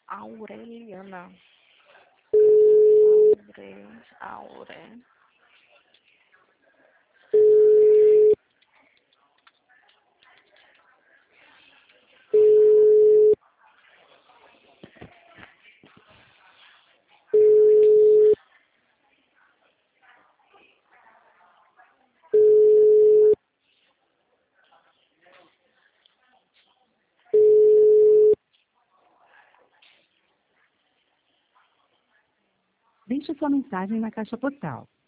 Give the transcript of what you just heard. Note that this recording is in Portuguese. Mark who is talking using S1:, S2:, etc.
S1: Aureliana. Aure.
S2: Deixe sua mensagem na caixa postal